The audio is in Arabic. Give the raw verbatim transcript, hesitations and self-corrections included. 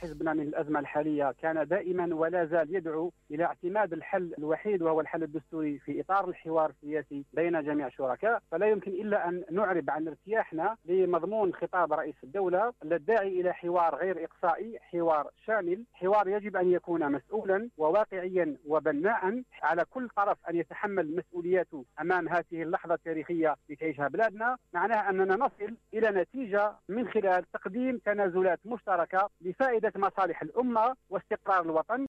حزبنا من الأزمة الحالية كان دائما ولا زال يدعو إلى اعتماد الحل الوحيد وهو الحل الدستوري في إطار الحوار السياسي بين جميع الشركاء، فلا يمكن إلا أن نعرب عن ارتياحنا لمضمون خطاب رئيس الدولة الداعي إلى حوار غير إقصائي، حوار شامل، حوار يجب أن يكون مسؤولا وواقعيا وبناء على كل طرف أن يتحمل مسؤولياته أمام هذه اللحظة التاريخية تعيشها بلادنا. معناها أننا نصل إلى نتيجة من خلال تقديم تنازلات مشتركة لفائدة مصالح الأمة واستقرار الوطن.